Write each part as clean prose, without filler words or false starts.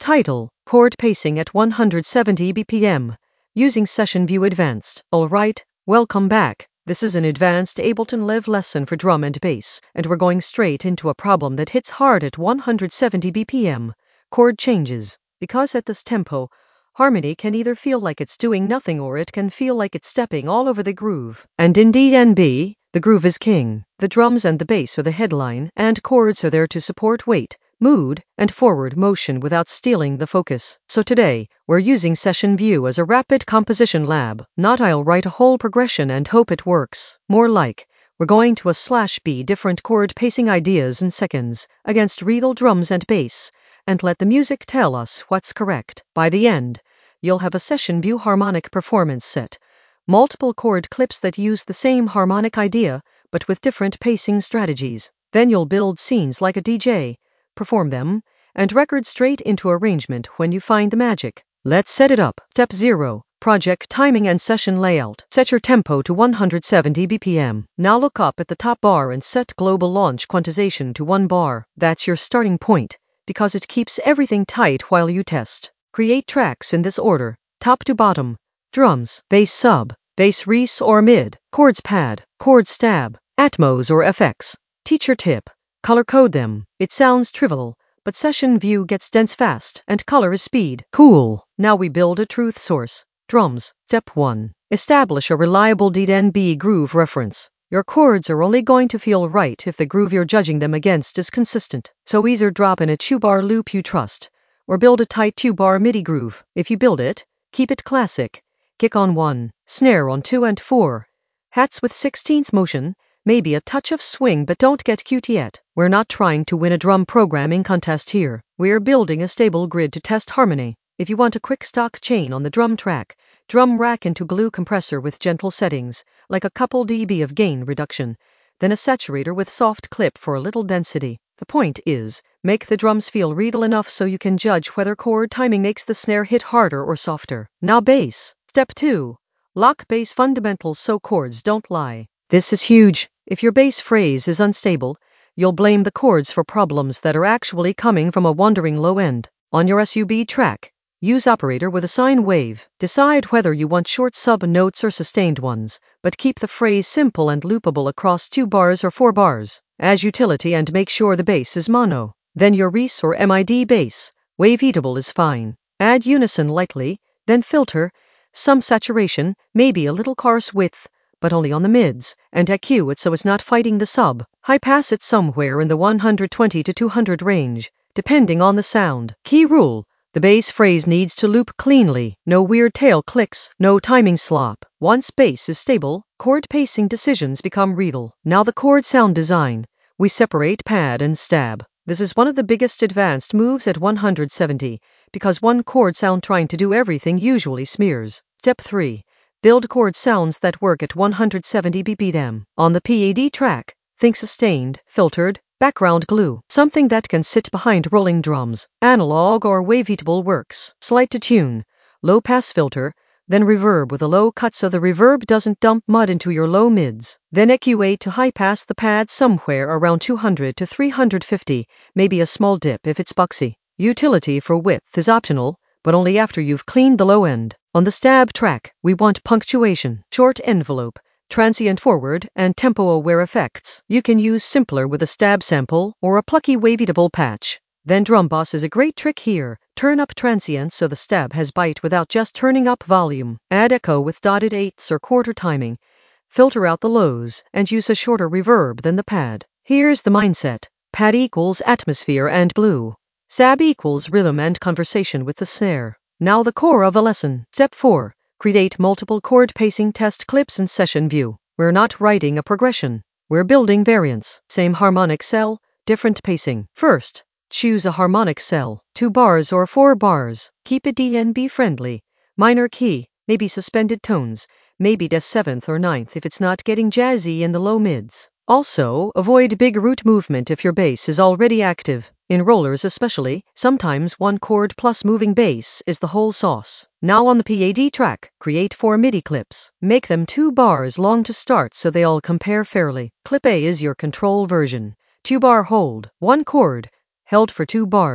Title: Chord Pacing at 170 BPM. Using Session View Advanced. Alright, welcome back. This is an advanced Ableton Live lesson for drum and bass, and we're going straight into a problem that hits hard at 170 BPM. Chord changes. Because at this tempo, harmony can either feel like it's doing nothing or it can feel like it's stepping all over the groove. And in DnB, the groove is king. The drums and the bass are the headline, and chords are there to support weight, mood, and forward motion without stealing the focus. So today, we're using Session View as a rapid composition lab. Not I'll write a whole progression and hope it works. More like, we're going to /B different chord pacing ideas in seconds, against real drums and bass, and let the music tell us what's correct. By the end, you'll have a Session View harmonic performance set. Multiple chord clips that use the same harmonic idea, but with different pacing strategies. Then you'll build scenes like a DJ, perform them, and record straight into arrangement when you find the magic. Let's set it up. Step 0. Project timing and session layout. Set your tempo to 170 BPM. Now look up at the top bar and set global launch quantization to 1 bar. That's your starting point, because it keeps everything tight while you test. Create tracks in this order, top to bottom. Drums, bass sub, bass res or mid, chords pad, chord stab, Atmos or FX. Teacher tip: color code them. It sounds trivial, but Session View gets dense fast, and color is speed. Cool. Now we build a truth source. Drums. Step 1. Establish a reliable DnB groove reference. Your chords are only going to feel right if the groove you're judging them against is consistent. So either drop in a 2-bar loop you trust, or build a tight 2-bar MIDI groove. If you build it, keep it classic. Kick on 1, snare on 2 and 4. Hats with 16ths motion, maybe a touch of swing, but don't get cute yet. We're not trying to win a drum programming contest here. We're building a stable grid to test harmony. If you want a quick stock chain on the drum track, drum rack into glue compressor with gentle settings, like a couple dB of gain reduction, then a saturator with soft clip for a little density. The point is, make the drums feel real enough so you can judge whether chord timing makes the snare hit harder or softer. Now bass. Step 2. Lock bass fundamentals so chords don't lie. This is huge. If your bass phrase is unstable, you'll blame the chords for problems that are actually coming from a wandering low end. On your SUB track, use operator with a sine wave. Decide whether you want short sub notes or sustained ones, but keep the phrase simple and loopable across 2 bars or 4 bars. As utility and make sure the bass is mono. Then your res or MID bass, waveatable is fine. Add unison lightly, then filter, some saturation, maybe a little chorus width, but only on the mids, and EQ it so it's not fighting the sub. High pass it somewhere in the 120 to 200 range, depending on the sound. Key rule: the bass phrase needs to loop cleanly, no weird tail clicks, no timing slop. Once bass is stable, chord pacing decisions become real. Now the chord sound design. We separate pad and stab. This is one of the biggest advanced moves at 170, because one chord sound trying to do everything usually smears. Step 3. Build chord sounds that work at 170 BPM. On the PAD track, think sustained, filtered, background glue. Something that can sit behind rolling drums. Analog or waveatable works. Slight to tune, low pass filter, then reverb with a low cut so the reverb doesn't dump mud into your low mids. Then EQ8 to high pass the pad somewhere around 200 to 350, maybe a small dip if it's boxy. Utility for width is optional, but only after you've cleaned the low end. On the stab track, we want punctuation, short envelope, transient forward, and tempo-aware effects. You can use simpler with a stab sample or a plucky waveatable patch. Then drum boss is a great trick here. Turn up transient so the stab has bite without just turning up volume. Add echo with dotted eighths or quarter timing. Filter out the lows, and use a shorter reverb than the pad. Here's the mindset. Pad equals atmosphere and glue. Sab equals rhythm and conversation with the snare. Now the core of a lesson. Step 4. Create multiple chord pacing test clips in Session View. We're not writing a progression. We're building variants. Same harmonic cell, different pacing. First, choose a harmonic cell, 2 bars or 4 bars. Keep it DnB friendly. Minor key, maybe suspended tones, maybe des 7th or 9th if it's not getting jazzy in the low mids. Also, avoid big root movement if your bass is already active. In rollers especially, sometimes one chord plus moving bass is the whole sauce. Now on the PAD track, create 4 MIDI clips. Make them 2 bars long to start so they all compare fairly. Clip A is your control version. 2-bar hold, 1 chord, held for 2 bars.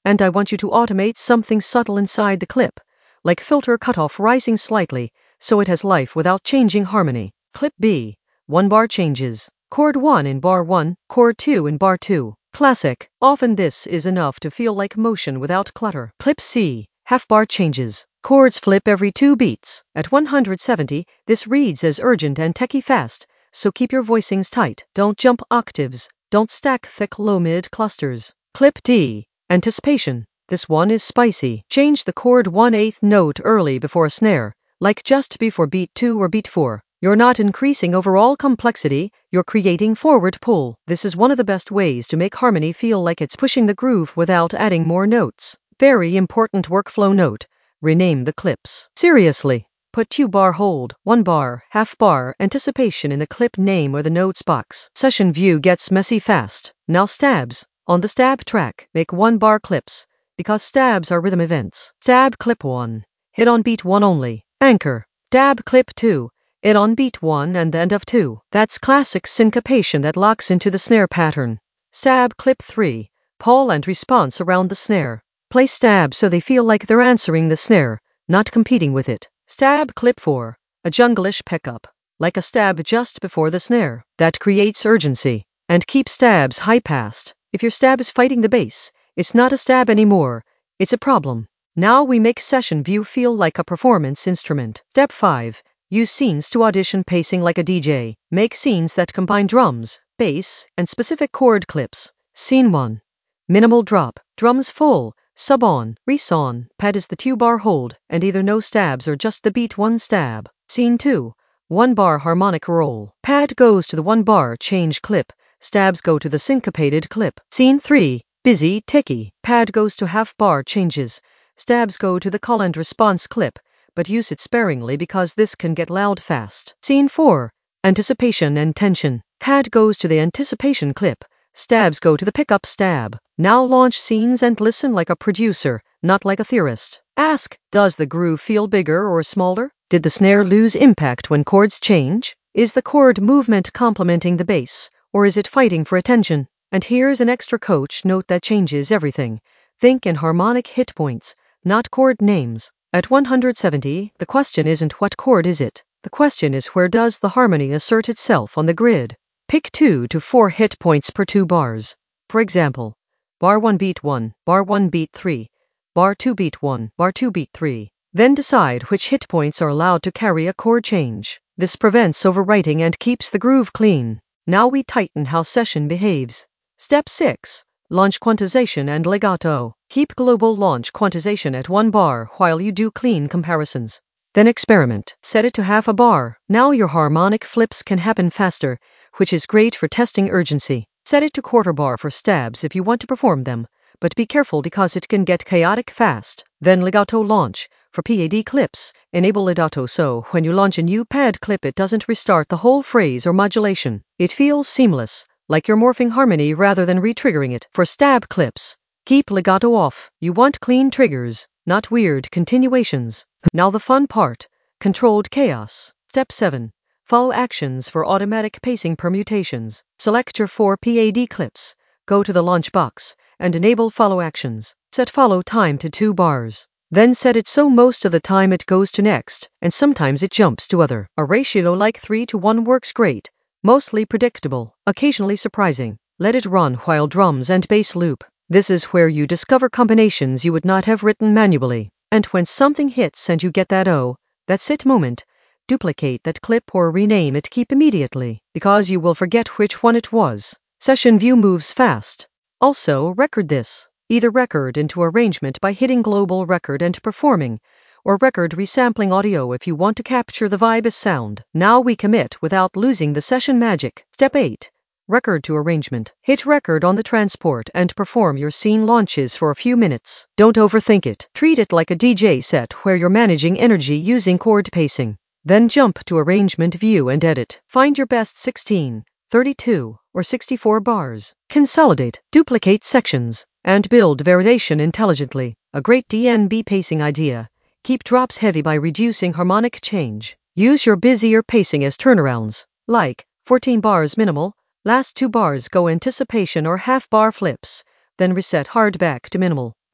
And I want you to automate something subtle inside the clip, like filter cutoff rising slightly, so it has life without changing harmony. Clip B. 1 bar changes. Chord 1 in bar 1, chord 2 in bar 2. Classic. Often this is enough to feel like motion without clutter. Clip C. Half bar changes. Chords flip every 2 beats. At 170, this reads as urgent and techie fast, so keep your voicings tight. Don't jump octaves. Don't stack thick low-mid clusters. Clip D. Anticipation. This one is spicy. Change the chord 1/8 note early before a snare, like just before beat 2 or beat 4. You're not increasing overall complexity, you're creating forward pull. This is one of the best ways to make harmony feel like it's pushing the groove without adding more notes. Very important workflow note. Rename the clips. Seriously. Put 2 bar hold, 1 bar, half bar, anticipation in the clip name or the notes box. Session view gets messy fast. Now stabs. On the stab track, make 1 bar clips, because stabs are rhythm events. Stab clip 1. Hit on beat 1 only. Anchor. Stab clip 2. Hit on beat 1 and the end of 2. That's classic syncopation that locks into the snare pattern. Stab clip 3. Pull and response around the snare. Play stab so they feel like they're answering the snare, not competing with it. Stab clip 4. A junglish pickup, like a stab just before the snare. That creates urgency. And keep stabs high-passed. If your stab is fighting the bass, it's not a stab anymore, it's a problem. Now we make session view feel like a performance instrument. Step 5. Use scenes to audition pacing like a DJ. Make scenes that combine drums, bass, and specific chord clips. Scene 1. Minimal drop. Drums full. Sub on. Res on. Pad is the 2 bar hold, and either no stabs or just the beat 1 stab. Scene 2. 1 bar harmonic roll. Pad goes to the 1 bar change clip. Stabs go to the syncopated clip. Scene 3. Busy, ticky. Pad goes to half bar changes. Stabs go to the call and response clip, but use it sparingly because this can get loud fast. Scene 4. Anticipation and tension. Pad goes to the anticipation clip. Stabs go to the pickup stab. Now launch scenes and listen like a producer, not like a theorist. Ask, does the groove feel bigger or smaller? Did the snare lose impact when chords change? Is the chord movement complementing the bass, or is it fighting for attention? And here's an extra coach note that changes everything. Think in harmonic hit points, not chord names. At 170, the question isn't what chord is it. The question is where does the harmony assert itself on the grid? Pick 2 to 4 hit points per 2 bars. For example, bar 1 beat 1, bar 1 beat 3, bar 2 beat 1, bar 2 beat 3. Then decide which hit points are allowed to carry a chord change. This prevents overwriting and keeps the groove clean. Now we tighten how session behaves. Step 6. Launch quantization and legato. Keep global launch quantization at 1 bar while you do clean comparisons. Then experiment. Set it to half a bar. Now your harmonic flips can happen faster, which is great for testing urgency. Set it to quarter bar for stabs if you want to perform them, but be careful because it can get chaotic fast. Then legato launch. For PAD clips, enable legato so when you launch a new pad clip it doesn't restart the whole phrase or modulation. It feels seamless, like you're morphing harmony rather than re-triggering it. For stab clips, keep legato off. You want clean triggers, not weird continuations. Now the fun part, controlled chaos. Step 7. Follow actions for automatic pacing permutations. Select your 4 PAD clips, go to the launch box, and enable follow actions. Set follow time to 2 bars. Then set it so most of the time it goes to next, and sometimes it jumps to other. A ratio like 3:1 works great, mostly predictable, occasionally surprising. Let it run while drums and bass loop. This is where you discover combinations you would not have written manually. And when something hits and you get that oh, that's it moment, duplicate that clip or rename it keep immediately, because you will forget which one it was. Session view moves fast. Also, record this. Either record into arrangement by hitting global record and performing, or record resampling audio if you want to capture the vibe as sound. Now we commit without losing the session magic. Step 8. Record to arrangement. Hit record on the transport and perform your scene launches for a few minutes. Don't overthink it. Treat it like a DJ set where you're managing energy using chord pacing. Then jump to arrangement view and edit. Find your best 16, 32, or 64 bars. Consolidate, duplicate sections, and build variation intelligently. A great DNB pacing idea. Keep drops heavy by reducing harmonic change. Use your busier pacing as turnarounds, like 14 bars minimal, last 2 bars go anticipation or half bar flips, then reset hard back to minimal.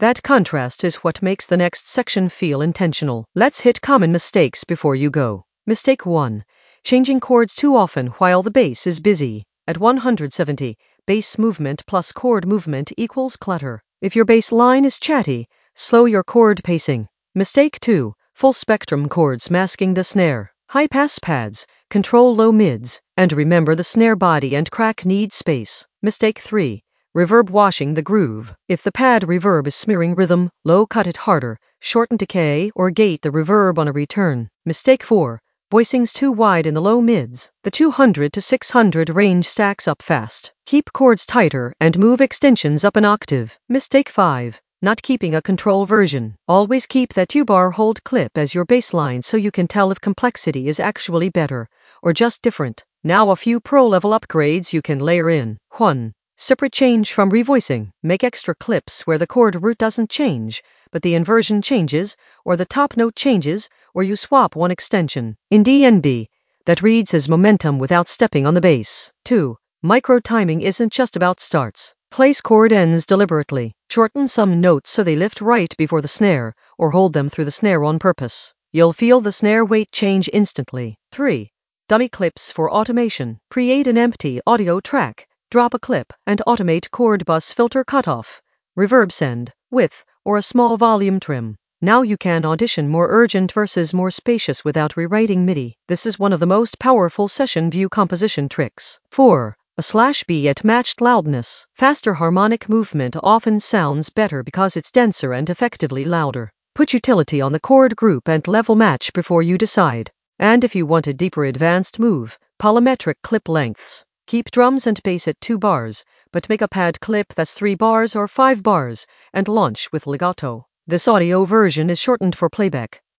That contrast is what makes the next section feel intentional. Let's hit common mistakes before you go. Mistake 1. Changing chords too often while the bass is busy. At 170, bass movement plus chord movement equals clutter. If your bass line is chatty, slow your chord pacing. Mistake 2. Full spectrum chords masking the snare. High pass pads, control low mids, and remember the snare body and crack need space. Mistake 3. Reverb washing the groove. If the pad reverb is smearing rhythm, low cut it harder, shorten decay, or gate the reverb on a return. Mistake 4. Voicings too wide in the low mids. The 200 to 600 range stacks up fast. Keep chords tighter and move extensions up an octave. Mistake 5. Not keeping a control version. Always keep that two-bar hold clip as your bassline so you can tell if complexity is actually better or just different. Now a few pro-level upgrades you can layer in. 1. Separate change from revoicing. Make extra clips where the chord root doesn't change, but the inversion changes, or the top note changes, or you swap one extension. In DNB, that reads as momentum without stepping on the bass. 2. Micro timing isn't just about starts. Place chord ends deliberately. Shorten some notes so they lift right before the snare, or hold them through the snare on purpose. You'll feel the snare weight change instantly. 3. Dummy clips for automation. Create an empty audio track. Drop a clip and automate chord bus filter cutoff, reverb send, width, or a small volume trim. Now you can audition more urgent versus more spacious without rewriting MIDI. This is one of the most powerful session view composition tricks. 4. A /B at matched loudness. Faster harmonic movement often sounds better because it's denser and effectively louder. Put utility on the chord group and level match before you decide. And if you want a deeper advanced move, polymetric clip lengths. Keep drums and bass at 2 bars, but make a pad clip that's 3 bars or 5 bars, and launch with legato. This audio version is shortened for playback.